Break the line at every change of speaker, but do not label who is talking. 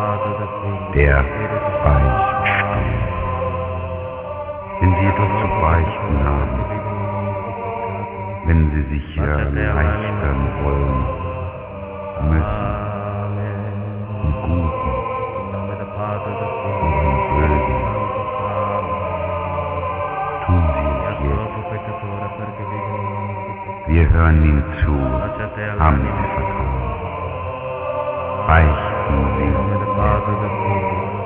Der Beichtstuhl. Wenn Sie etwas zu beichten haben, wenn Sie sich erleichtern wollen, müssen, im Guten und im Bösen, tun Sie es jetzt. Wir hören Ihnen zu, haben Sie Vertrauen. Beichten Sie jetzt.